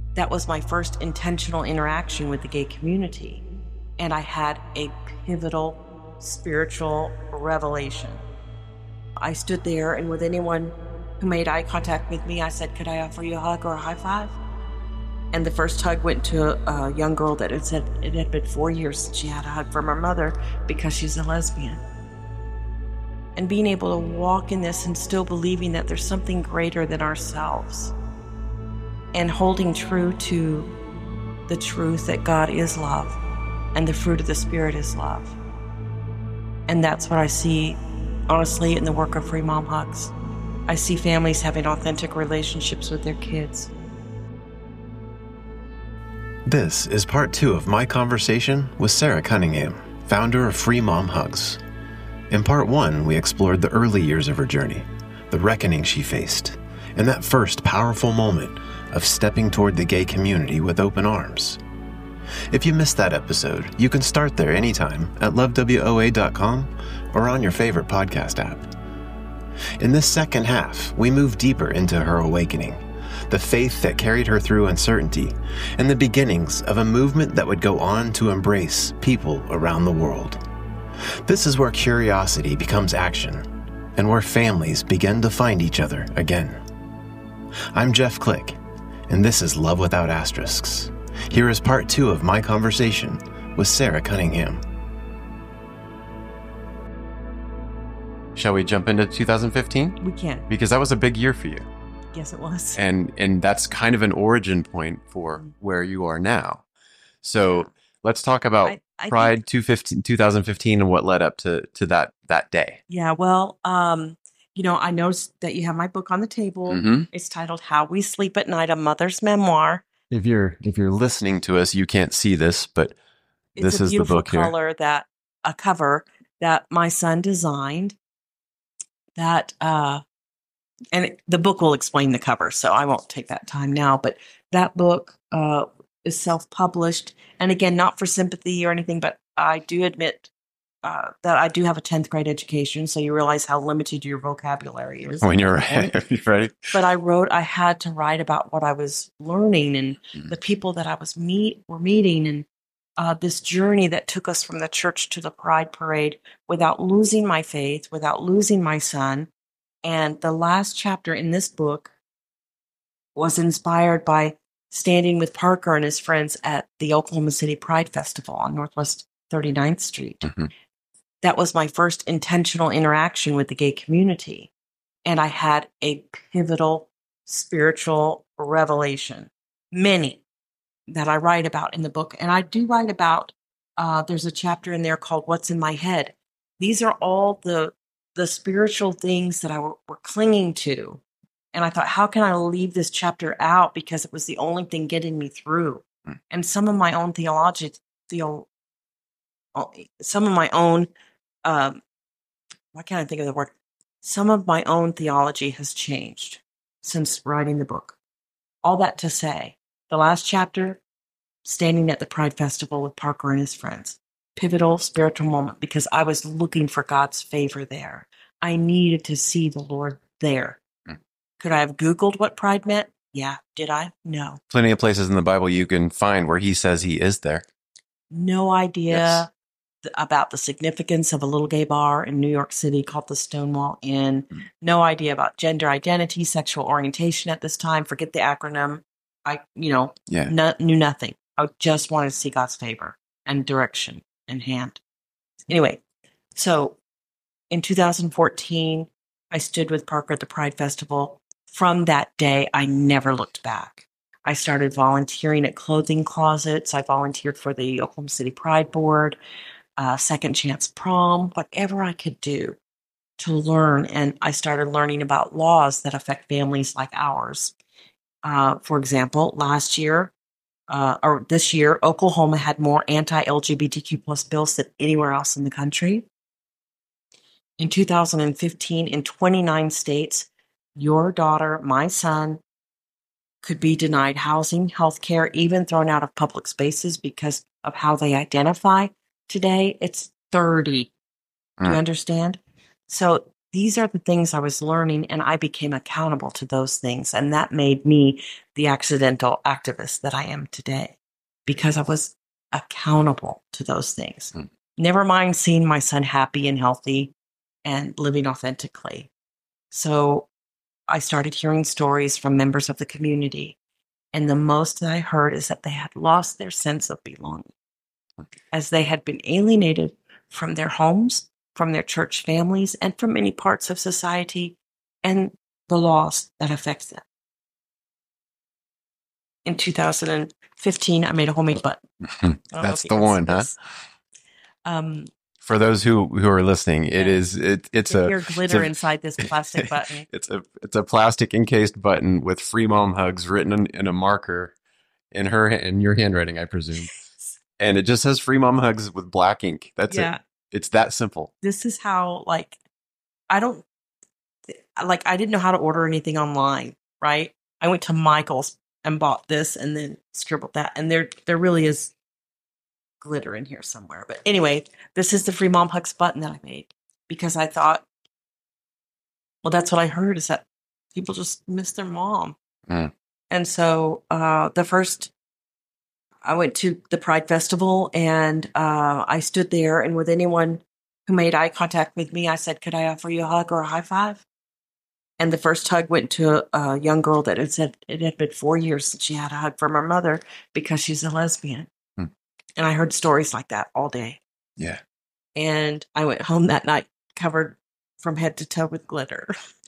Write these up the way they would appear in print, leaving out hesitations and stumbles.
That was my first intentional interaction with the gay community. And I had a pivotal spiritual revelation. I stood there, and with anyone who made eye contact with me, I said, "Could I offer you a hug or a high five?" And the first hug went to a young girl that had said it had been 4 years since she had a hug from her mother because she's a lesbian. And being able to walk in this and still believing that there's something greater than ourselves, and holding true to the truth that God is love and the fruit of the Spirit is love. And that's what I see, honestly, in the work of Free Mom Hugs. I see families having authentic relationships with their kids. This is part 2 of my conversation with Sarah Cunningham, founder of Free Mom Hugs. In part 1, we explored the early years of her journey, the reckoning she faced, and that first powerful moment of stepping toward the gay community with open arms. If you missed that episode, you can start there anytime at lovewoa.com or on your favorite podcast app. In this second half, we move deeper into her awakening, the faith that carried her through uncertainty, and the beginnings of a movement that would go on to embrace people around the world. This is where curiosity becomes action, and where families begin to find each other again. I'm Jeff Click, and this is Love Without Asterisks. Here is part 2 of my conversation with Sarah Cunningham. Shall we jump into 2015? We can. Because that was a big year for you. Yes, it was. And that's kind of an origin point for where you are now. So let's talk about Pride 2015 and what led up to that day. Yeah, well, I noticed that you have my book on the table. Mm-hmm. It's titled How We Sleep at Night, A Mother's Memoir. If you're listening to us, you can't see this, but this is the book here. It's a beautiful cover that my son designed. That and the book will explain the cover, so I won't take that time now. But that book is self-published, and again, not for sympathy or anything. But I do admit that I do have a 10th grade education, so you realize how limited your vocabulary is. When you're right. But I had to write about what I was learning and the people that I was meeting, and this journey that took us from the church to the Pride Parade without losing my faith, without losing my son. And the last chapter in this book was inspired by standing with Parker and his friends at the Oklahoma City Pride Festival on Northwest 39th Street. Mm-hmm. That was my first intentional interaction with the gay community. And I had a pivotal spiritual revelation, many that I write about in the book. And I do write about, there's a chapter in there called What's in My Head. These are all the spiritual things that I were clinging to. And I thought, how can I leave this chapter out? Because it was the only thing getting me through. And some of my own theology, some of my own, why can't I think of the word? Some of my own theology has changed since writing the book. All that to say, the last chapter, standing at the Pride Festival with Parker and his friends, pivotal spiritual moment because I was looking for God's favor there. I needed to see the Lord there. Could I have Googled what pride meant? Yeah. Did I? No. Plenty of places in the Bible you can find where he says he is there. No idea about the significance of a little gay bar in New York City called the Stonewall Inn. No idea about gender identity, sexual orientation at this time. Forget the acronym. I, knew nothing. I just wanted to see God's favor and direction and hand. Anyway, so in 2014, I stood with Parker at the Pride Festival. From that day, I never looked back. I started volunteering at clothing closets. I volunteered for the Oklahoma City Pride Board, Second Chance Prom, whatever I could do to learn. And I started learning about laws that affect families like ours. For example, this year, Oklahoma had more anti-LGBTQ plus bills than anywhere else in the country. In 2015, in 29 states, your daughter, my son, could be denied housing, health care, even thrown out of public spaces because of how they identify. Today, it's 30. Do you understand? So these are the things I was learning, and I became accountable to those things. And that made me the accidental activist that I am today, because I was accountable to those things. Never mind seeing my son happy and healthy and living authentically. So I started hearing stories from members of the community. And the most that I heard is that they had lost their sense of belonging, as they had been alienated from their homes, from their church families, and from many parts of society and the laws that affect them. In 2015, I made a homemade button. That's the one, huh? For those who are listening, it's a glitter inside this plastic button. It's a plastic encased button with Free Mom Hugs written in a marker in your handwriting, I presume. And it just says Free Mom Hugs with black ink. That's it. It's that simple. This is how, I didn't know how to order anything online, right? I went to Michael's and bought this and then scribbled that. And there really is glitter in here somewhere. But anyway, this is the Free Mom Hugs button that I made, because I thought, well, that's what I heard, is that people just miss their mom. And so I went to the Pride Festival, and I stood there, and with anyone who made eye contact with me, I said, could I offer you a hug or a high five? And the first hug went to a young girl that had said it had been 4 years since she had a hug from her mother because she's a lesbian. And I heard stories like that all day. Yeah. And I went home that night covered from head to toe with glitter.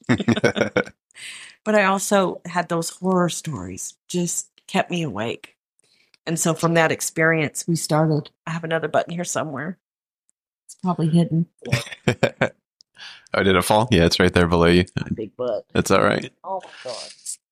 But I also had those horror stories, just kept me awake. And so from that experience, we started. I have another button here somewhere. It's probably hidden. Oh, did it fall? Yeah, it's right there below you. My big butt. That's all right. Oh, my God.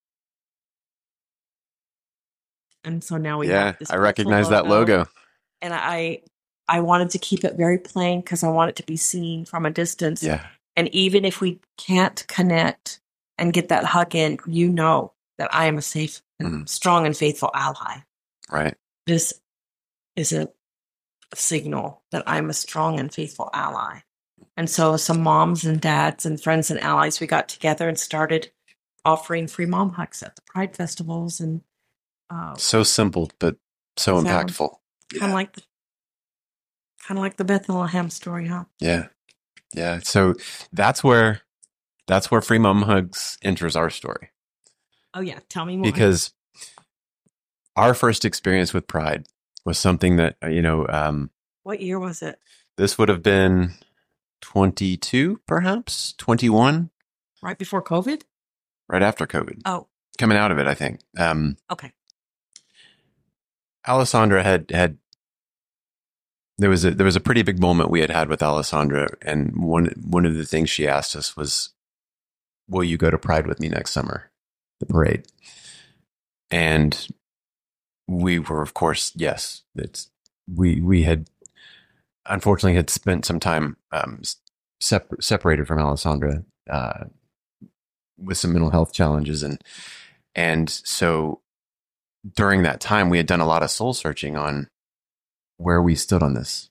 And so now we have this. I recognize that logo. And I wanted to keep it very plain because I want it to be seen from a distance. Yeah. And even if we can't connect and get that hug in, you know that I am a safe and strong and faithful ally. Right. This is a signal that I'm a strong and faithful ally. And so some moms and dads and friends and allies, we got together and started offering free mom hugs at the Pride festivals. And so simple, but so impactful. Kind of like the Bethlehem story, huh? Yeah. Yeah. So that's where Free Mom Hugs enters our story. Oh yeah. Tell me more. Because our first experience with Pride was something that, what year was it? This would have been 22, perhaps 21. Right before COVID? Right after COVID. Oh. Coming out of it, I think. Okay. Alessandra had there was a pretty big moment we had with Alessandra, and one of the things she asked us was, will you go to Pride with me next summer, the parade? And we were, of course, yes. We had unfortunately spent some time separated from Alessandra with some mental health challenges, and so during that time we had done a lot of soul searching on where we stood on this.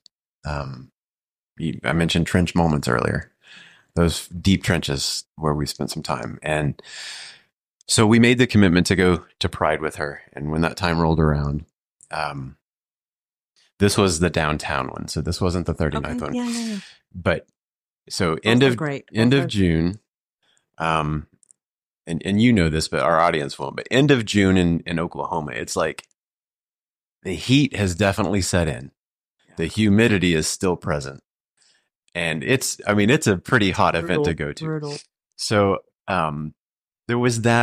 I mentioned trench moments earlier, those deep trenches where we spent some time. And so we made the commitment to go to Pride with her. And when that time rolled around, this was the downtown one. So this wasn't the 39th one. Yeah. But so Both end of June, and you know this, but our audience won't, but end of June in Oklahoma, it's like the heat has definitely set in. The humidity is still present. And it's a pretty hot event to go to. Brutal. So, there was that.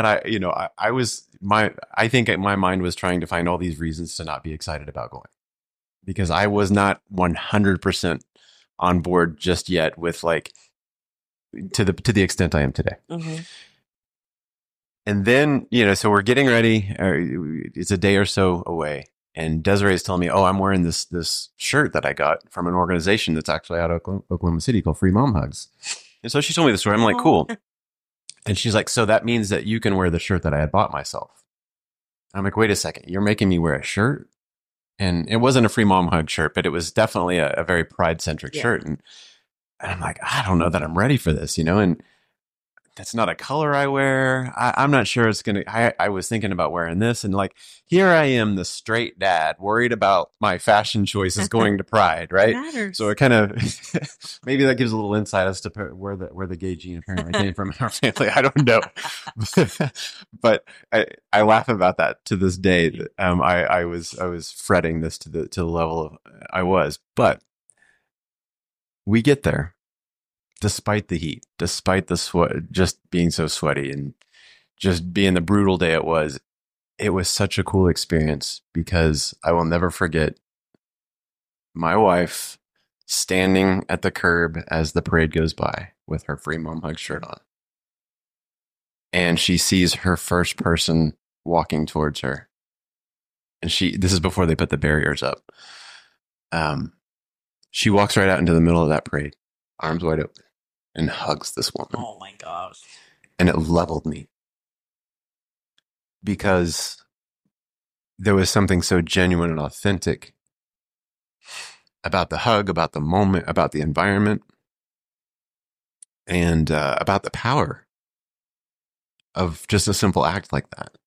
I think my mind was trying to find all these reasons to not be excited about going, because I was not 100% on board just yet with to the extent I am today. Mm-hmm. And then, so we're getting ready. It's a day or so away. And Desiree's telling me, I'm wearing this shirt that I got from an organization that's actually out of Oklahoma City called Free Mom Hugs. And so she told me the story. I'm like, cool. And she's like, so that means that you can wear the shirt that I had bought myself. I'm like, wait a second. You're making me wear a shirt? And it wasn't a Free Mom Hug shirt, but it was definitely a very Pride-centric shirt. And And I'm like, I don't know that I'm ready for this, and that's not a color I wear. I'm not sure it's going to, I was thinking about wearing this, and like, here I am, the straight dad, worried about my fashion choices going to Pride, It right? So matters. it kind of, maybe that gives a little insight as to where the gay gene apparently came from in our family. I don't know. But I laugh about that to this day. I was fretting this to the level of I was, but we get there despite the heat, despite the sweat, just being so sweaty and just being the brutal day it was such a cool experience because I will never forget my wife standing at the curb as the parade goes by with her Free Mom Hug shirt on. And she sees her first person walking towards her. And this is before they put the barriers up. She walks right out into the middle of that parade, arms wide open, and hugs this woman. Oh my gosh. And it leveled me because there was something so genuine and authentic about the hug, about the moment, about the environment, and about the power of just a simple act like that.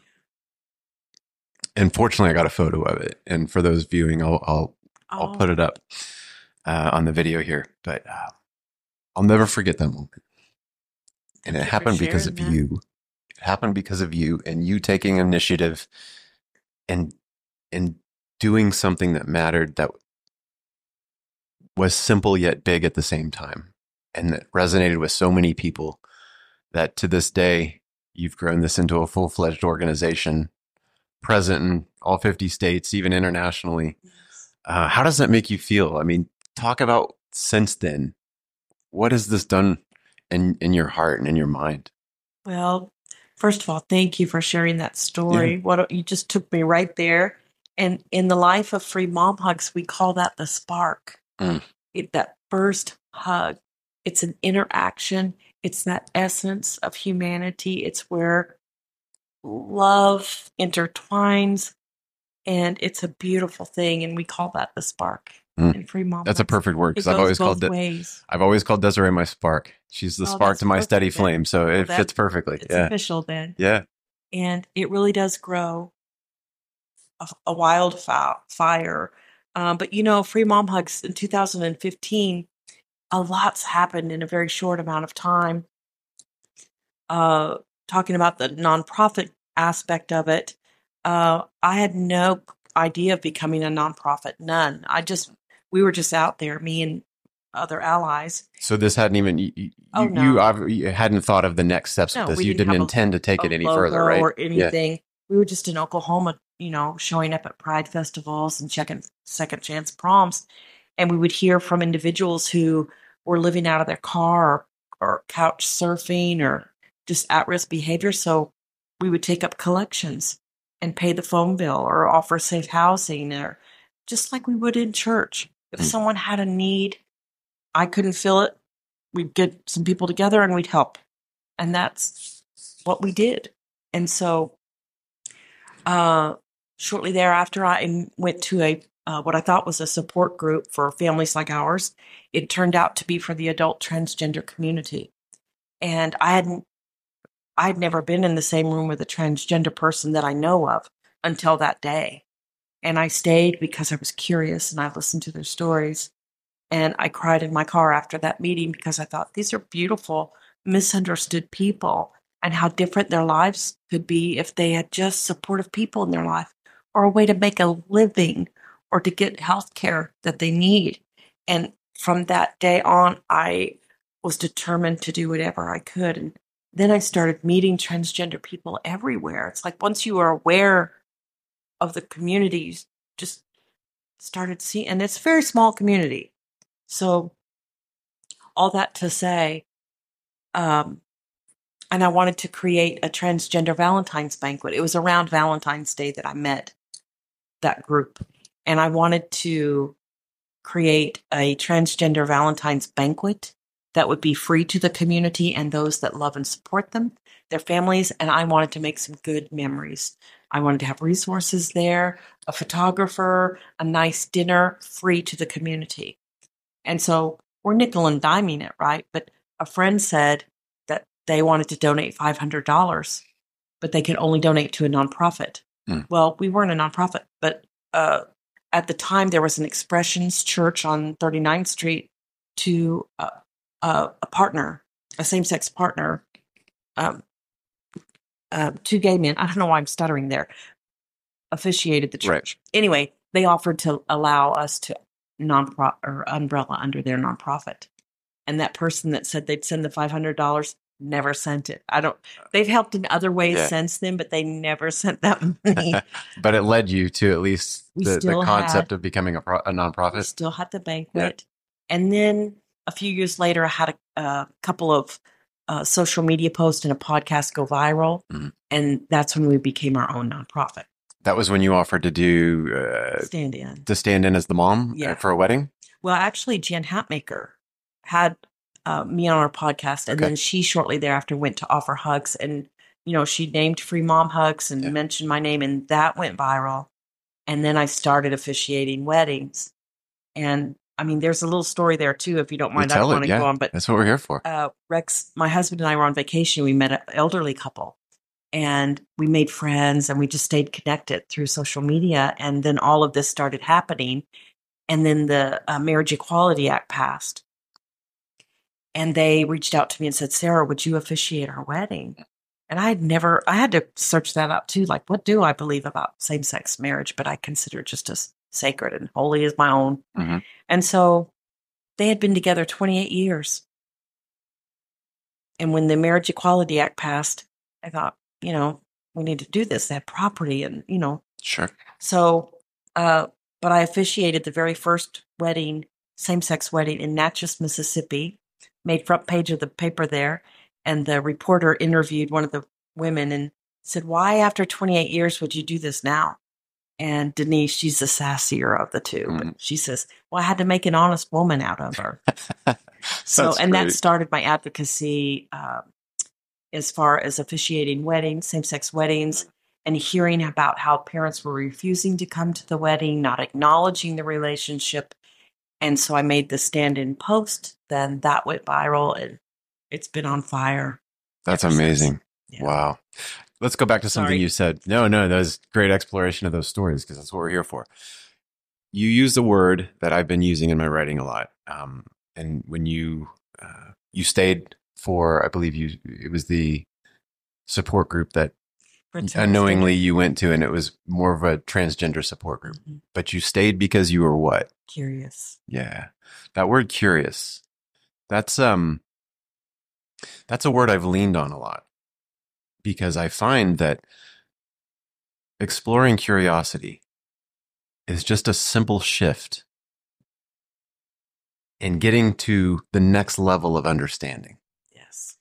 And fortunately, I got a photo of it. And for those viewing, I'll put it up on the video here. But I'll never forget that moment. And it happened because of you. It happened because of you and you taking initiative and doing something that mattered, that was simple yet big at the same time, and that resonated with so many people that to this day, you've grown this into a full-fledged organization, present in all 50 states, even internationally. How does that make you feel? I mean, talk about since then. What has this done in your heart and in your mind? Well, first of all, thank you for sharing that story. Yeah. You just took me right there. And in the life of Free Mom Hugs, we call that the spark. That first hug. It's an interaction. It's that essence of humanity. It's where love intertwines, and it's a beautiful thing. And we call that the spark. And Free Mom That's Hugs. a perfect word because I've always called Desiree my spark. She's the spark to my steady flame. So it fits perfectly. It's official then. Yeah. And it really does grow a wildfire. But Free Mom Hugs in 2015, a lot's happened in a very short amount of time. Talking about the nonprofit aspect of it, I had no idea of becoming a nonprofit. None. We were just out there, me and other allies. So this hadn't even, you hadn't thought of the next steps of this. You didn't intend to take it any further, right? Or anything. Yeah. We were just in Oklahoma, showing up at Pride festivals and checking second chance proms. And we would hear from individuals who were living out of their car or couch surfing or just at-risk behavior. So we would take up collections and pay the phone bill or offer safe housing, or just like we would in church. If someone had a need, I couldn't fill it, we'd get some people together and we'd help. And that's what we did. And so shortly thereafter, I went to what I thought was a support group for families like ours. It turned out to be for the adult transgender community. And I'd never been in the same room with a transgender person that I know of until that day. And I stayed because I was curious and I listened to their stories. And I cried in my car after that meeting because I thought these are beautiful, misunderstood people, and how different their lives could be if they had just supportive people in their life, or a way to make a living, or to get health care that they need. And from that day on, I was determined to do whatever I could. And then I started meeting transgender people everywhere. It's like once you are aware of the community, you just started seeing, and it's a very small community. So all that to say, and I wanted to create a transgender Valentine's banquet. It was around Valentine's Day that I met that group. And I wanted to create a transgender Valentine's banquet that would be free to the community and those that love and support them, their families. And I wanted to make some good memories. I wanted to have resources there, a photographer, a nice dinner, free to the community. And so we're nickel and diming it, right? But a friend said that they wanted to donate $500, but they could only donate to a nonprofit. Well, we weren't a nonprofit, but at the time there was an Expressions Church on 39th Street to a partner, a same-sex partner, two gay men. I don't know why I'm stuttering there. Officiated the church. Right. Anyway, they offered to allow us to umbrella under their nonprofit, and that person that said they'd send the $500 never sent it. They've helped in other ways since then, but they never sent that money. But it led you to at least the concept of becoming a nonprofit. We still had the banquet. Yeah. And then a few years later, I had a couple of social media posts and a podcast go viral. Mm-hmm. And that's when we became our own nonprofit. That was when you offered to do stand in as the mom for a wedding? Well, actually, Jan Hatmaker had me on our podcast, and then she shortly thereafter went to offer hugs, and she named Free Mom Hugs and mentioned my name, and that went viral. And then I started officiating weddings, and I mean, there's a little story there too, if you don't mind. I don't want to go on, but that's what we're here for. Rex, my husband and I were on vacation. We met an elderly couple, and we made friends, and we just stayed connected through social media. And then all of this started happening, and then the Marriage Equality Act passed. And they reached out to me and said, Sarah, would you officiate our wedding? And I had to search that out too. Like, what do I believe about same-sex marriage? But I consider it just as sacred and holy as my own. Mm-hmm. And so they had been together 28 years. And when the Marriage Equality Act passed, I thought, we need to do this. They had property and, Sure. So, but I officiated the very first wedding, same-sex wedding in Natchez, Mississippi. Made front page of the paper there, and the reporter interviewed one of the women and said, why after 28 years would you do this now? And Denise, she's the sassier of the two, but she says, well, I had to make an honest woman out of her. That started my advocacy as far as officiating weddings, same-sex weddings, and hearing about how parents were refusing to come to the wedding, not acknowledging the relationship. And so I made the stand-in post, then that went viral, and it's been on fire. That's amazing. Yeah. Wow. Let's go back to something you said. No, that was great exploration of those stories, because that's what we're here for. You used a word that I've been using in my writing a lot. And when you stayed for, I believe it was the support group that unknowingly you went to, and it was more of a transgender support group. Mm-hmm. But you stayed because you were what? Curious. Yeah. That word curious. That's a word I've leaned on a lot, because I find that exploring curiosity is just a simple shift in getting to the next level of understanding. Yes.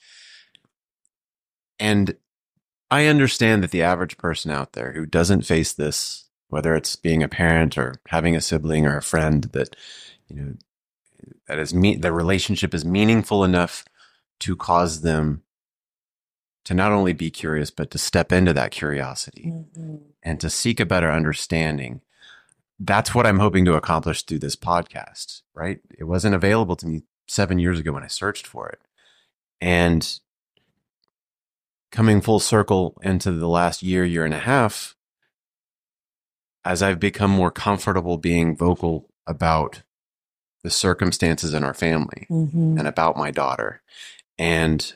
And I understand that the average person out there who doesn't face this, whether it's being a parent or having a sibling or a friend, that the relationship is meaningful enough to cause them to not only be curious, but to step into that curiosity and to seek a better understanding. That's what I'm hoping to accomplish through this podcast, right? It wasn't available to me 7 years ago when I searched for it. And coming full circle into the last year and a half, as I've become more comfortable being vocal about the circumstances in our family and about my daughter, and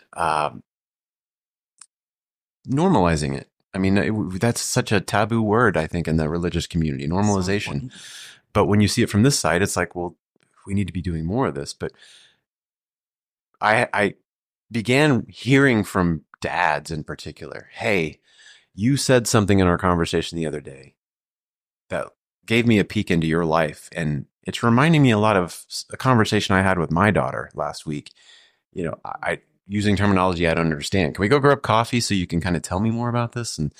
normalizing it. I mean, that's such a taboo word, I think, in the religious community, normalization. But when you see it from this side, it's like, well, we need to be doing more of this. But I began hearing from dads in particular, hey, you said something in our conversation the other day that gave me a peek into your life. And it's reminding me a lot of a conversation I had with my daughter last week. I using terminology I don't understand. Can we go grab coffee so you can kind of tell me more about this? And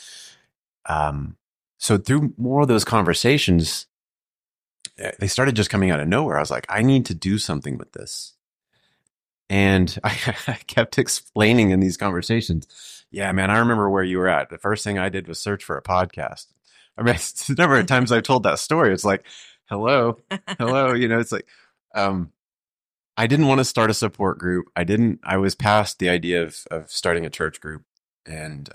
so through more of those conversations, they started just coming out of nowhere. I was like, I need to do something with this. And I kept explaining in these conversations, yeah, man, I remember where you were at. The first thing I did was search for a podcast. I mean, the number of times I've told that story, it's like, hello, it's like, I didn't want to start a support group. I was past the idea of starting a church group. And,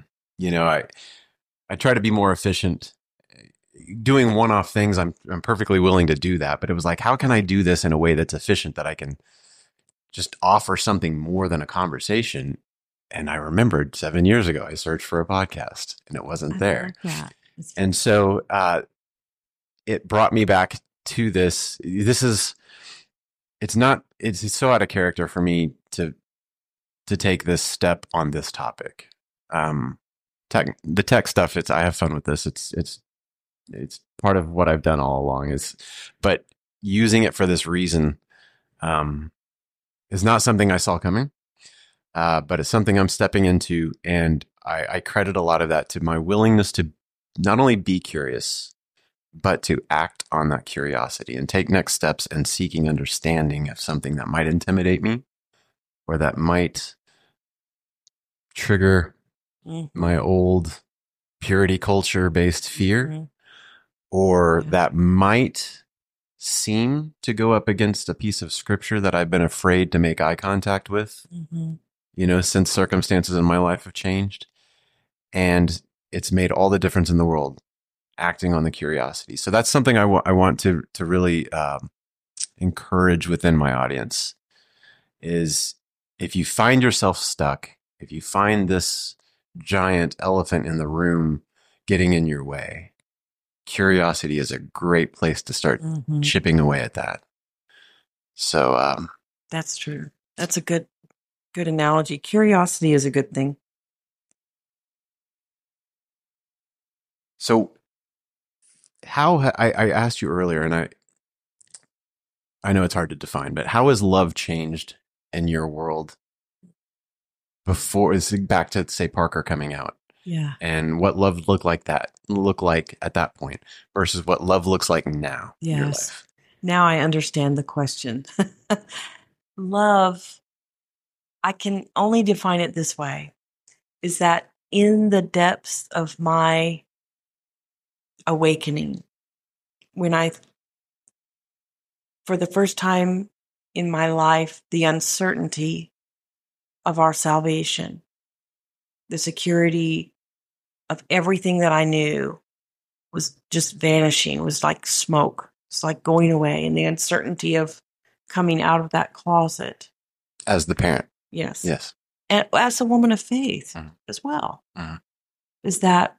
I try to be more efficient doing one-off things. I'm perfectly willing to do that, but it was like, how can I do this in a way that's efficient that I can just offer something more than a conversation? And I remembered 7 years ago, I searched for a podcast and it wasn't there. And so, it brought me back to this. It's so out of character for me to take this step on this topic. The tech stuff, I have fun with this. It's part of what I've done all along but using it for this reason, is not something I saw coming. But it's something I'm stepping into, and I credit a lot of that to my willingness to not only be curious, but to act on that curiosity and take next steps and seeking understanding of something that might intimidate me or that might trigger my old purity culture based fear, or that might seem to go up against a piece of scripture that I've been afraid to make eye contact with, since circumstances in my life have changed. And it's made all the difference in the world, acting on the curiosity. So that's something I want to really encourage within my audience is, if you find yourself stuck, if you find this giant elephant in the room getting in your way, curiosity is a great place to start chipping away at that. So that's true. That's a good analogy. Curiosity is a good thing. So how I asked you earlier, and I know it's hard to define, but how has love changed in your world before, is back to, say, Parker coming out? Yeah. And what love looked like at that point versus what love looks like now in your life? Now I understand the question. Love, I can only define it this way, is that in the depths of my awakening, when for the first time in my life, the uncertainty of our salvation, the security of everything that I knew was just vanishing. It was like smoke. It's like going away, and the uncertainty of coming out of that closet. As the parent. Yes. Yes. And as a woman of faith as well, is that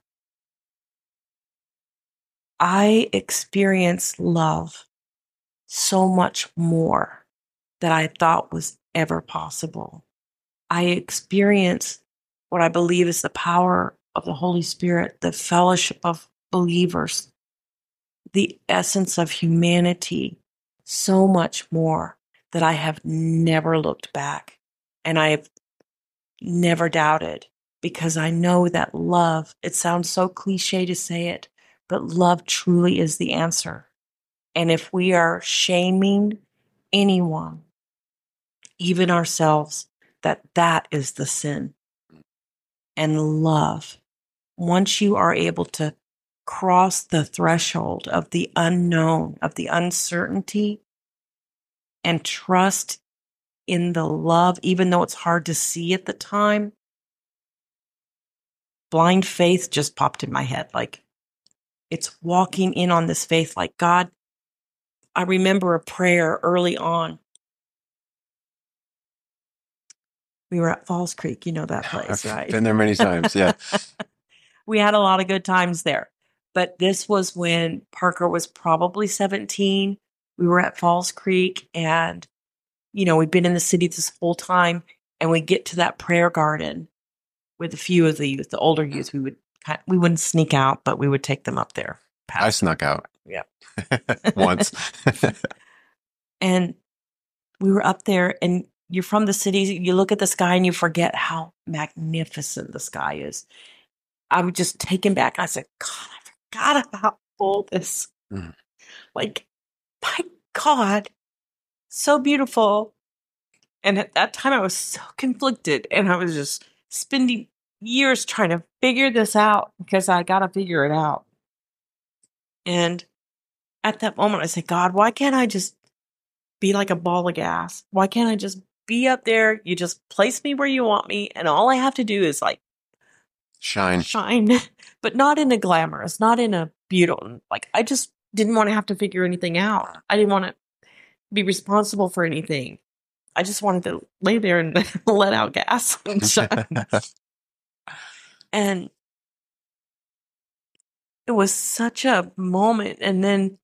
I experienced love so much more than I thought was ever possible. I experienced what I believe is the power of the Holy Spirit, the fellowship of believers, the essence of humanity, so much more that I have never looked back. And I have never doubted, because I know that love, it sounds so cliche to say it, but love truly is the answer. And if we are shaming anyone, even ourselves, that is the sin. And love, once you are able to cross the threshold of the unknown, of the uncertainty, and trust in the love, even though it's hard to see at the time, blind faith just popped in my head. Like, it's walking in on this faith, like, God, I remember a prayer early on. We were at Falls Creek, you know that place, right? I've been there many times, yeah. We had a lot of good times there. But this was when Parker was probably 17. We were at Falls Creek, and, we'd been in the city this whole time, and we get to that prayer garden with a few of the youth, the older youth. We wouldn't sneak out, but we would take them up there. I snuck out. Yeah. Once. And we were up there, and you're from the city. You look at the sky and you forget how magnificent the sky is. I was just taken back. I said, God, I forgot about all this. Like, my God, so beautiful. And at that time I was so conflicted, and I was just spending years trying to figure this out, because I got to figure it out. And at that moment I said, God, why can't I just be like a ball of gas? Why can't I just be up there? You just place me where you want me, and all I have to do is like Shine. but not in a glamorous, not in a beautiful. Like, I just didn't want to have to figure anything out. I didn't want to be responsible for anything. I just wanted to lay there and let out gas and shine. And it was such a moment. And then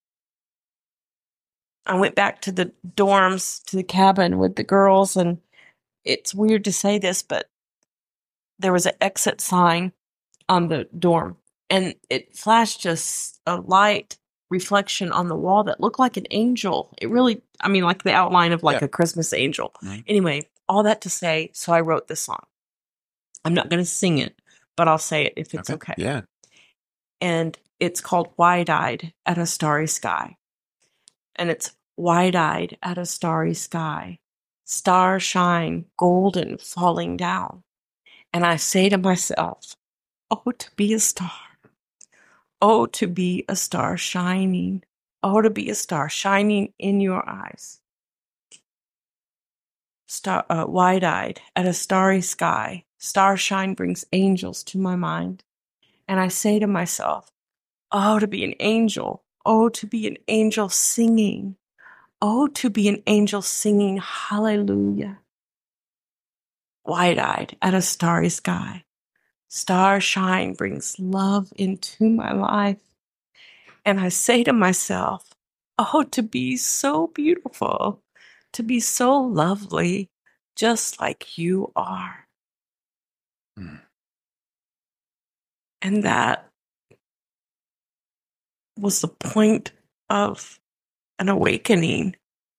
I went back to the dorms, to the cabin with the girls. And it's weird to say this, but there was an exit sign on the dorm. And it flashed just a light reflection on the wall that looked like an angel. It really, I mean, like the outline of like a Christmas angel. Mm-hmm. Anyway, all that to say, so I wrote this song. I'm not going to sing it, but I'll say it if it's okay. Yeah. And it's called Wide-Eyed at a Starry Sky. And it's wide-eyed at a starry sky. Stars shine golden falling down. And I say to myself, oh, to be a star. Oh, to be a star shining. Oh, to be a star shining in your eyes. Wide-eyed at a starry sky. Star shine brings angels to my mind. And I say to myself, oh, to be an angel. Oh, to be an angel singing. Oh, to be an angel singing hallelujah. Wide-eyed at a starry sky. Star shine brings love into my life. And I say to myself, oh, to be so beautiful, to be so lovely, just like you are. And that was the point of an awakening.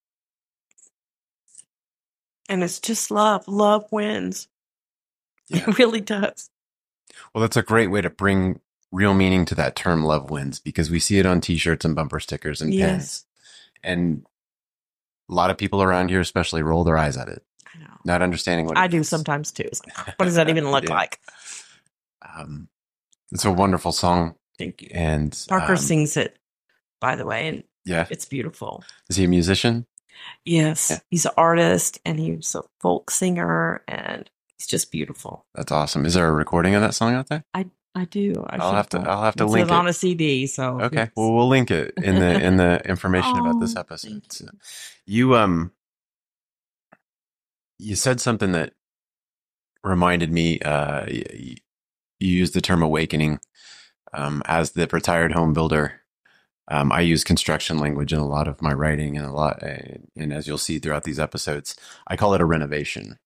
And it's just love. Love wins. Yeah. It really does. Well, that's a great way to bring real meaning to that term, love wins, because we see it on t-shirts and bumper stickers and pins. And a lot of people around here especially roll their eyes at it. I know. Not understanding what I do sometimes too. It's like, what does that even look like? It's a wonderful song. Thank you. And Parker sings it, by the way, and it's beautiful. Is he a musician? Yes. Yeah. He's an artist and he's a folk singer and he's just beautiful. That's awesome. Is there a recording of that song out there? I do. I'll have to link it. It's on a CD, so okay. Well, we'll link it in the information about this episode. So you said something that reminded me. You used the term awakening. As the retired home builder, I use construction language in a lot of my writing and as you'll see throughout these episodes, I call it a renovation.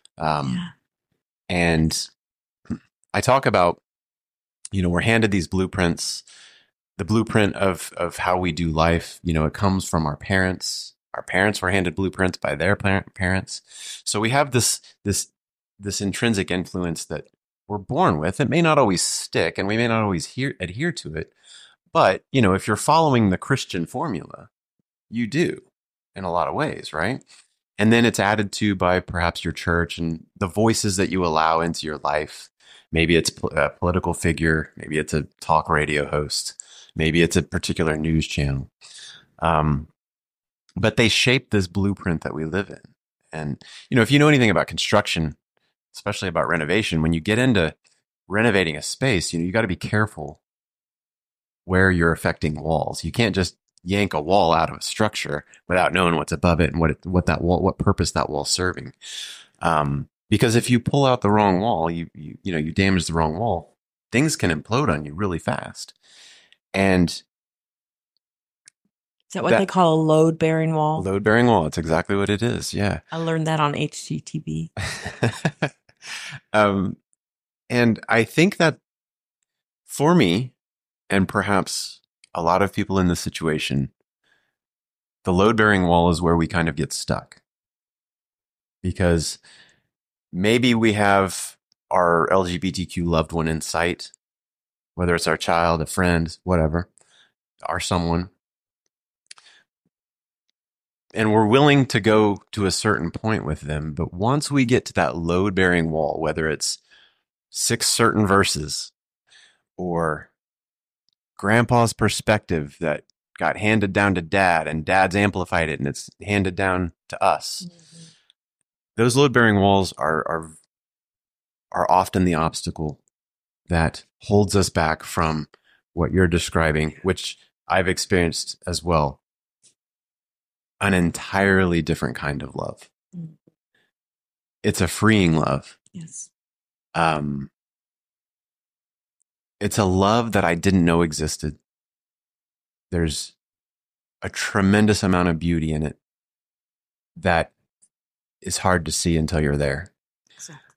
And I talk about, we're handed these blueprints, the blueprint of how we do life. It comes from our parents. Our parents were handed blueprints by their parents. So we have this intrinsic influence that we're born with. It may not always stick and we may not always adhere to it. But, if you're following the Christian formula, you do in a lot of ways, right? And then it's added to by perhaps your church and the voices that you allow into your life. Maybe it's a political figure. Maybe it's a talk radio host. Maybe it's a particular news channel. But they shape this blueprint that we live in. And, if you know anything about construction, especially about renovation, when you get into renovating a space, you got to be careful where you're affecting walls. You can't just yank a wall out of a structure without knowing what's above it and what purpose that wall's serving. Because if you pull out the wrong wall, you damage the wrong wall, things can implode on you really fast. And is that what they call a load-bearing wall? Load-bearing wall. It's exactly what it is. Yeah. I learned that on HGTV. And I think that for me, and perhaps a lot of people in this situation, the load-bearing wall is where we kind of get stuck. Because maybe we have our LGBTQ loved one in sight, whether it's our child, a friend, whatever, or someone. And we're willing to go to a certain point with them. But once we get to that load-bearing wall, whether it's 6 certain verses or Grandpa's perspective that got handed down to dad, and dad's amplified it, and it's handed down to us. Mm-hmm. Those load-bearing walls are often the obstacle that holds us back from what you're describing, which I've experienced as well. An entirely different kind of love. Mm-hmm. It's a freeing love. Yes. It's a love that I didn't know existed. There's a tremendous amount of beauty in it that is hard to see until you're there. Exactly.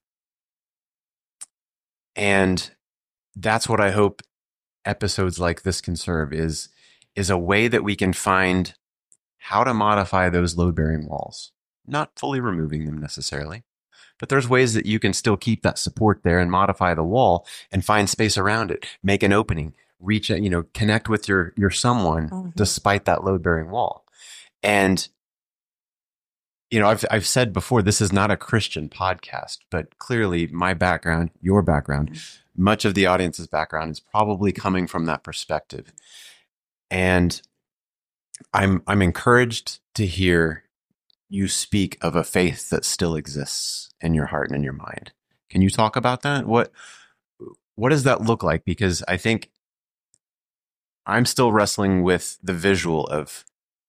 And that's what I hope episodes like this can serve, is a way that we can find how to modify those load-bearing walls. Not fully removing them necessarily, but there's ways that you can still keep that support there and modify the wall and find space around it, make an opening, reach out, connect with your someone mm-hmm. despite that load-bearing wall. And, I've said before, this is not a Christian podcast, but clearly my background, your background, mm-hmm. much of the audience's background is probably coming from that perspective. And I'm encouraged to hear you speak of a faith that still exists in your heart and in your mind. Can you talk about that? What does that look like? Because I think I'm still wrestling with the visual of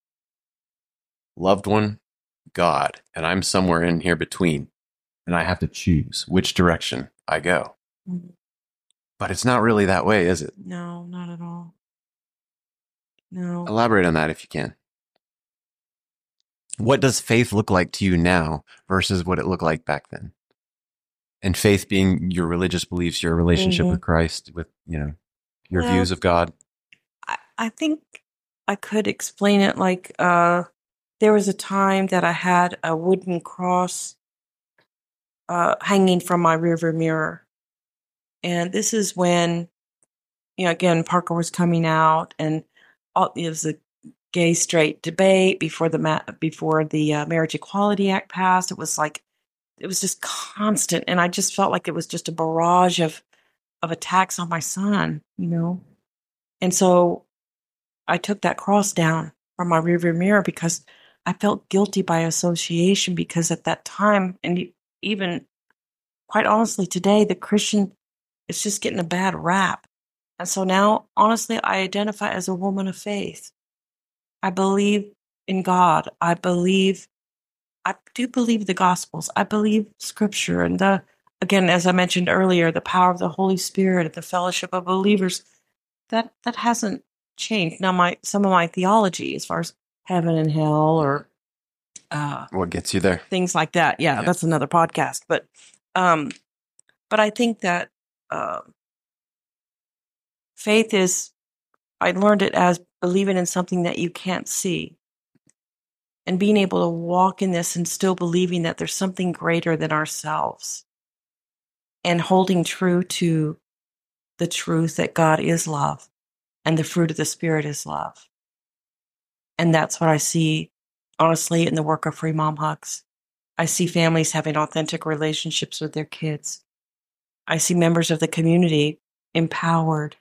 loved one, God, and I'm somewhere in here between, and I have to choose which direction I go. Mm-hmm. But it's not really that way, is it? No, not at all. No. Elaborate on that if you can. What does faith look like to you now versus what it looked like back then? And faith being your religious beliefs, your relationship mm-hmm. with Christ, with, your views of God. I think I could explain it like there was a time that I had a wooden cross hanging from my rearview mirror. And this is when, again, Parker was coming out, and it was a gay straight debate before the Marriage Equality Act passed. It was just constant, and I just felt like it was just a barrage of attacks on my son, And so I took that cross down from my rearview mirror because I felt guilty by association, because at that time, and even quite honestly today, the Christian is just getting a bad rap. And so now, honestly, I identify as a woman of faith. I believe in God. I do believe the Gospels. I believe Scripture. And again, as I mentioned earlier, the power of the Holy Spirit and the fellowship of believers, that hasn't changed. Now, some of my theology as far as heaven and hell or what gets you there, things like that. Yeah, that's another podcast. But I think that faith is, I learned it as believing in something that you can't see, and being able to walk in this and still believing that there's something greater than ourselves, and holding true to the truth that God is love and the fruit of the Spirit is love. And that's what I see, honestly, in the work of Free Mom Hugs. I see families having authentic relationships with their kids. I see members of the community empowered.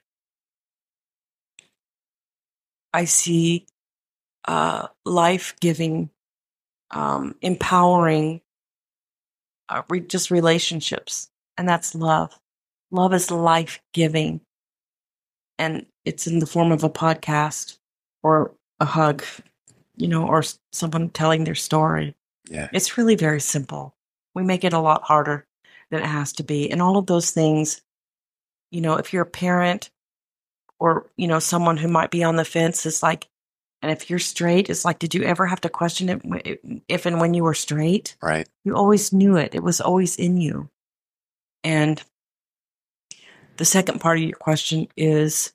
I see life-giving, empowering, just relationships. And that's love. Love is life-giving. And it's in the form of a podcast or a hug, or someone telling their story. Yeah. It's really very simple. We make it a lot harder than it has to be. And all of those things, if you're a parent or, someone who might be on the fence, it's like, and if you're straight, it's like, did you ever have to question it if and when you were straight? Right. You always knew it. It was always in you. And the second part of your question is,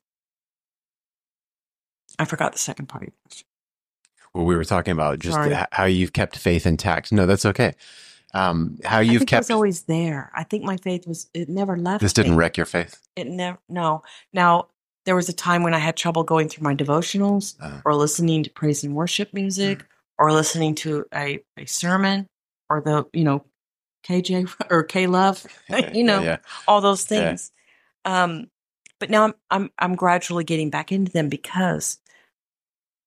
I forgot the second part of your question. Well, we were talking about just how you've kept faith intact. No, that's okay. How you've kept. It was always there. I think my faith it never left. This didn't wreck your faith? It never, no. Now, there was a time when I had trouble going through my devotionals or listening to praise and worship music or listening to a sermon or the, KJ or K-Love, all those things. Yeah. But now I'm gradually getting back into them because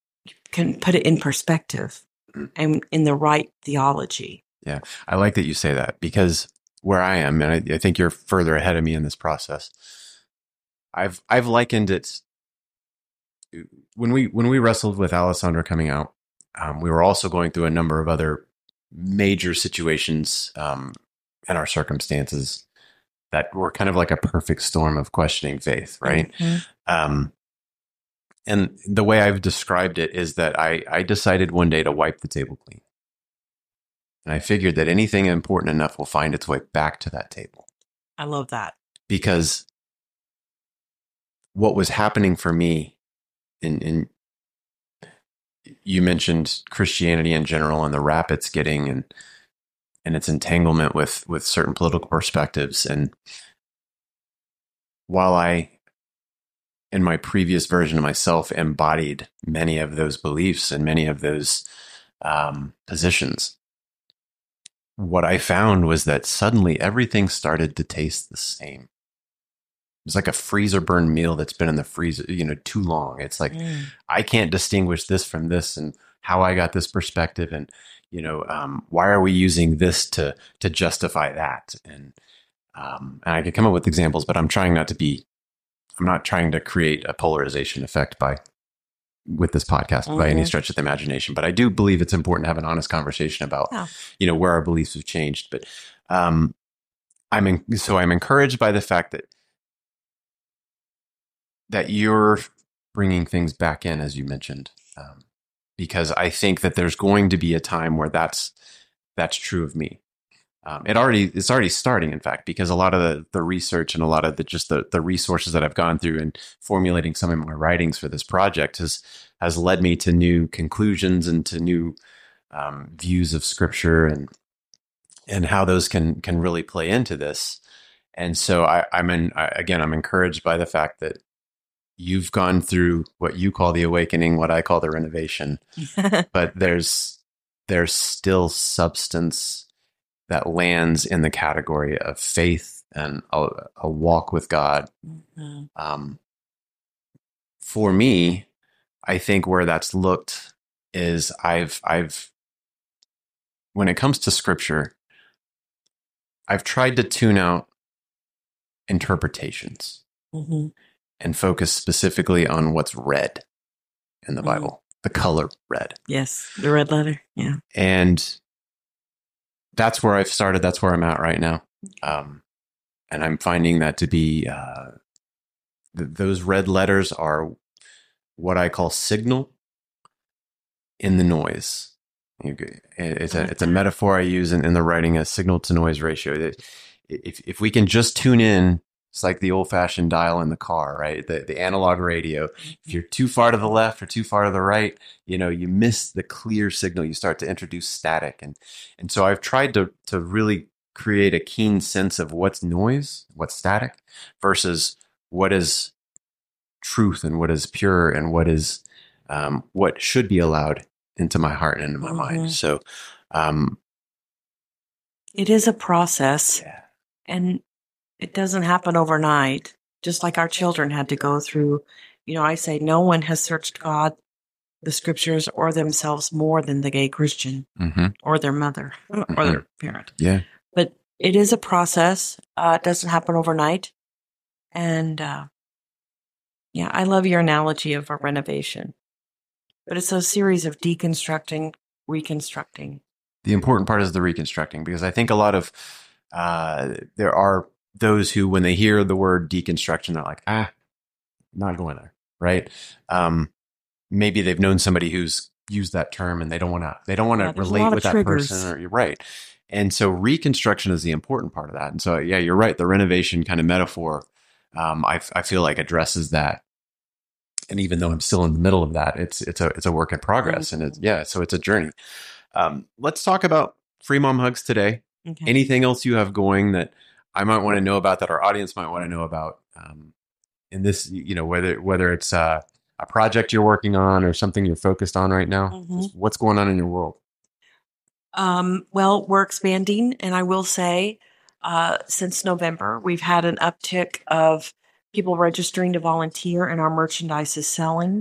can put it in perspective and in the right theology. Yeah. I like that you say that, because where I am, and I think you're further ahead of me in this process, I've likened it when we wrestled with Alessandra coming out. We were also going through a number of other major situations in our circumstances that were kind of like a perfect storm of questioning faith, right? Mm-hmm. And the way I've described it is that I decided one day to wipe the table clean. And I figured that anything important enough will find its way back to that table. I love that. Because what was happening for me in you mentioned Christianity in general and the rap it's getting and its entanglement with certain political perspectives. And while I, in my previous version of myself, embodied many of those beliefs and many of those positions, what I found was that suddenly everything started to taste the same. It was like a freezer burn meal that's been in the freezer, too long. It's like, I can't distinguish this from this and how I got this perspective. And, why are we using this to justify that? And I could come up with examples, but I'm not trying to create a polarization effect with this podcast by any stretch of the imagination. But I do believe it's important to have an honest conversation about, where our beliefs have changed. But I'm encouraged by the fact that you're bringing things back in, as you mentioned, because I think that there's going to be a time where that's true of me. It's already starting, in fact, because a lot of the research and a lot of the resources that I've gone through and formulating some of my writings for this project has led me to new conclusions and to new views of Scripture and how those can really play into this. And so I'm encouraged by the fact that you've gone through what you call the awakening, what I call the renovation, but there's still substance that lands in the category of faith and a walk with God. Mm-hmm. For me, I think where that's looked is I've when it comes to Scripture, I've tried to tune out interpretations and focus specifically on what's read in the Bible, the color red. Yes, the red letter. Yeah. And that's where I've started. That's where I'm at right now. And I'm finding that to be, those red letters are what I call signal in the noise. It's a metaphor I use in the writing, a signal to noise ratio. That if we can just tune in, it's like the old fashioned dial in the car, right? The analog radio. If you're too far to the left or too far to the right, you miss the clear signal. You start to introduce static. And so I've tried to really create a keen sense of what's noise, what's static, versus what is truth and what is pure and what is what should be allowed into my heart and into my mind. So it is a process. Yeah. And it doesn't happen overnight, just like our children had to go through. I say no one has searched God, the Scriptures, or themselves more than the gay Christian or their mother or their parent. Yeah. But it is a process. It doesn't happen overnight. And I love your analogy of a renovation. But it's a series of deconstructing, reconstructing. The important part is the reconstructing, because I think a lot of there are those who, when they hear the word deconstruction, they're like, not going there, right? Maybe they've known somebody who's used that term and they don't want to relate with that person, or you're right. And so reconstruction is the important part of that. And so, yeah, you're right. The renovation kind of metaphor, I feel like addresses that. And even though I'm still in the middle of that, it's a work in progress, and so it's a journey. Let's talk about Free Mom Hugs today. Okay. Anything else you have going that I might want to know about, that our audience might want to know about, in this, whether it's a project you're working on or something you're focused on right now? What's going on in your world? Well, we're expanding, and I will say, since November, we've had an uptick of people registering to volunteer, and our merchandise is selling.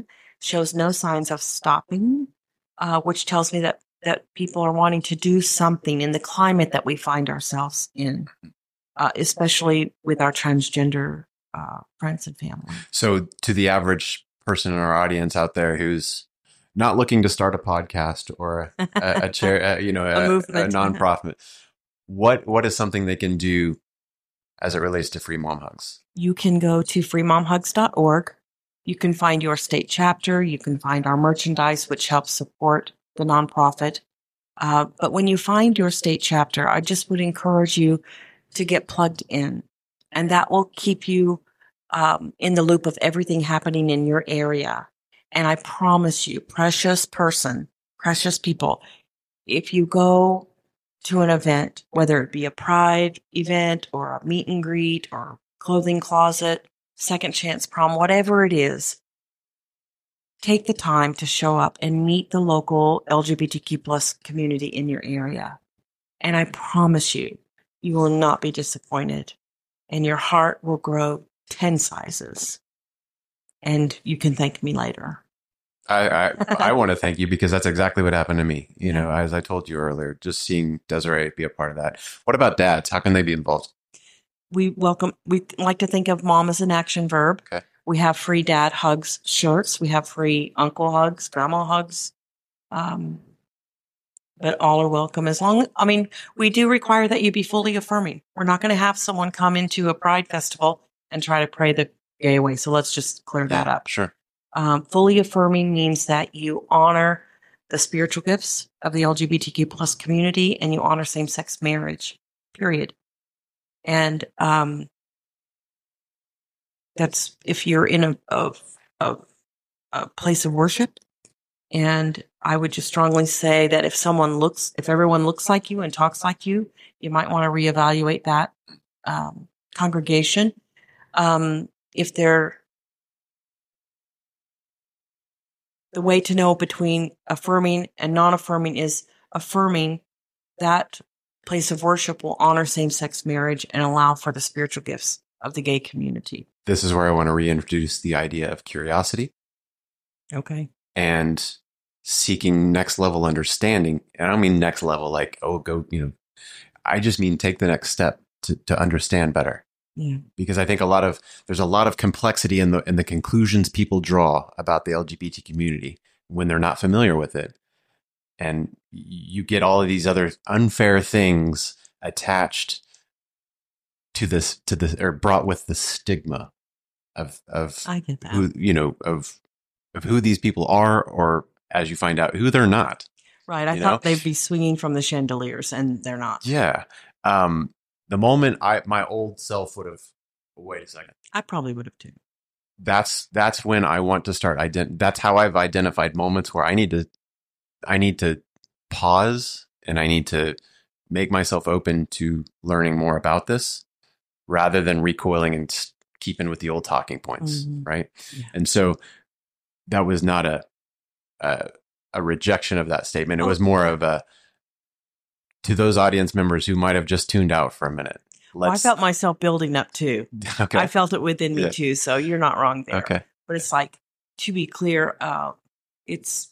shows no signs of stopping, which tells me that people are wanting to do something in the climate that we find ourselves in, especially with our transgender friends and family. So to the average person in our audience out there who's not looking to start a podcast or a chair, a nonprofit, what is something they can do as it relates to Free Mom Hugs? You can go to freemomhugs.org. You can find your state chapter. You can find our merchandise, which helps support the nonprofit. But when you find your state chapter, I just would encourage you to get plugged in, and that will keep you in the loop of everything happening in your area. And I promise you, precious people, if you go to an event, whether it be a pride event or a meet and greet or clothing closet, second chance prom, whatever it is, take the time to show up and meet the local LGBTQ plus community in your area. And I promise you, you will not be disappointed, and your heart will grow 10 sizes. And you can thank me later. I want to thank you, because that's exactly what happened to me. You know, as I told you earlier, just seeing Desiree be a part of that. What about dads? How can they be involved? We like to think of mom as an action verb. Okay. We have free dad hugs shirts. We have free uncle hugs, grandma hugs. But all are welcome we do require that you be fully affirming. We're not going to have someone come into a pride festival and try to pray the gay away. So let's just clear that up. Sure. Fully affirming means that you honor the spiritual gifts of the LGBTQ plus community, and you honor same-sex marriage, period. And that's if you're in a place of worship. And I would just strongly say that if everyone looks like you and talks like you, you might want to reevaluate that congregation. The way to know between affirming and non-affirming is affirming that place of worship will honor same-sex marriage and allow for the spiritual gifts of the gay community. This is where I want to reintroduce the idea of curiosity. Okay. And seeking next level understanding. And I don't mean next level like, I just mean take the next step to understand better. Yeah. Because I think there's a lot of complexity in the conclusions people draw about the LGBT community when they're not familiar with it. And you get all of these other unfair things attached to this, or brought with the stigma of I get that. of who these people are, or as you find out, who they're not. Right. I thought they'd be swinging from the chandeliers, and they're not. Yeah. The moment my old self would have, wait a second. I probably would have too. That's when I want to start. That's how I've identified moments where I need to pause, and I need to make myself open to learning more about this, rather than recoiling and keeping with the old talking points. Mm-hmm. Right. Yeah. And so that was not a rejection of that statement. It was more of to those audience members who might have just tuned out for a minute. I felt myself building up too. Okay. I felt it within me too. So you're not wrong there. Okay. But it's like, to be clear, it's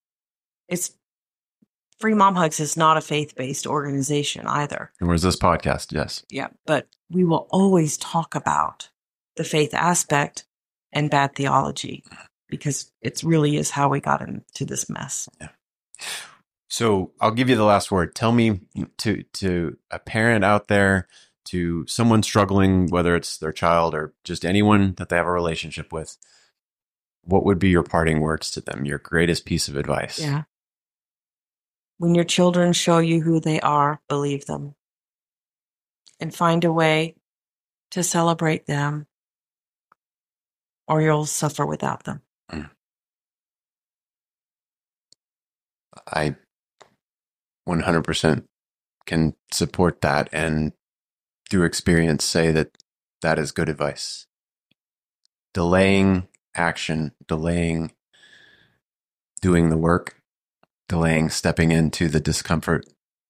Free Mom Hugs is not a faith-based organization either. And where's this podcast? Yes. Yeah. But we will always talk about the faith aspect and bad theology, because it really is how we got into this mess. Yeah. So I'll give you the last word. Tell me, to a parent out there, to someone struggling, whether it's their child or just anyone that they have a relationship with, what would be your parting words to them? Your greatest piece of advice? Yeah. When your children show you who they are, believe them, and find a way to celebrate them, or you'll suffer without them. I 100% can support that, and through experience say that is good advice. Delaying action, delaying doing the work, delaying stepping into the discomfort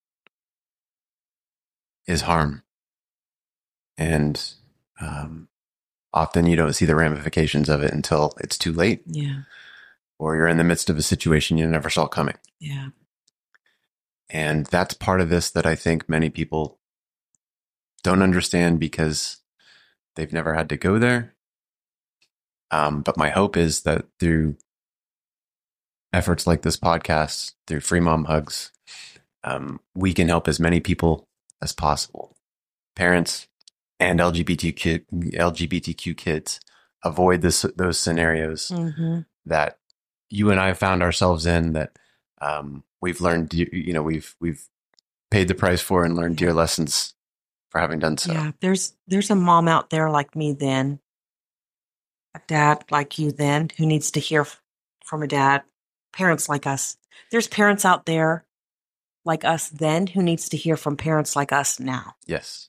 is harm. And often you don't see the ramifications of it until it's too late. Yeah. or you're in the midst of a situation you never saw coming. Yeah. And that's part of this that I think many people don't understand because they've never had to go there. But my hope is that through efforts like this podcast, through Free Mom Hugs, we can help as many people as possible, parents and LGBTQ kids, avoid those scenarios that you and I found ourselves in, that we've learned, we've paid the price for and learned dear lessons for having done so. Yeah, there's a mom out there like me then, a dad like you then, who needs to hear from a dad, parents like us. There's parents out there like us then who needs to hear from parents like us now. Yes.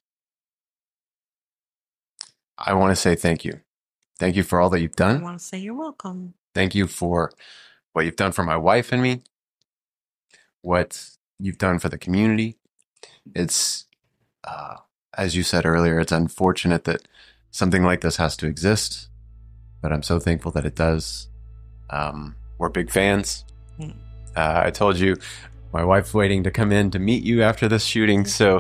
I want to say thank you. Thank you for all that you've done. I want to say you're welcome. Thank you for what you've done for my wife and me, what you've done for the community. It's, as you said earlier, it's unfortunate that something like this has to exist, but I'm so thankful that it does. We're big fans. I told you my wife's waiting to come in to meet you after this shooting. So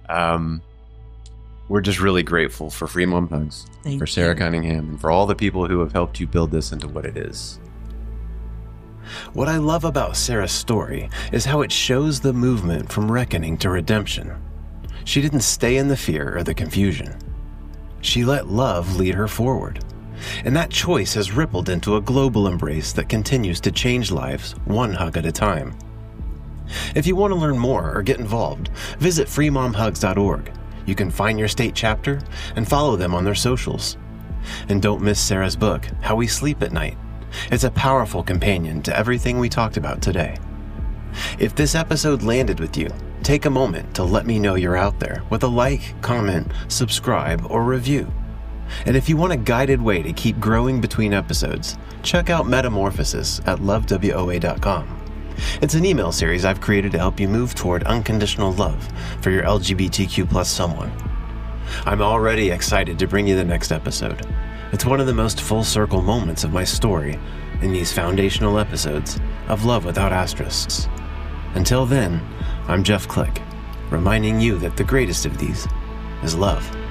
we're just really grateful for Free Mom Hugs, for Sarah Cunningham, and for all the people who have helped you build this into what it is. What I love about Sarah's story is how it shows the movement from reckoning to redemption. She didn't stay in the fear or the confusion. She let love lead her forward. And that choice has rippled into a global embrace that continues to change lives one hug at a time. If you want to learn more or get involved, visit freemomhugs.org. You can find your state chapter and follow them on their socials. And don't miss Sarah's book, How We Sleep at Night. It's a powerful companion to everything we talked about today. If this episode landed with you, take a moment to let me know you're out there with a like, comment, subscribe, or review. And if you want a guided way to keep growing between episodes, check out Metamorphosis at lovewoa.com. It's an email series I've created to help you move toward unconditional love for your LGBTQ plus someone. I'm already excited to bring you the next episode. It's one of the most full circle moments of my story in these foundational episodes of Love Without Asterisks. Until then, I'm Jeff Click, reminding you that the greatest of these is love.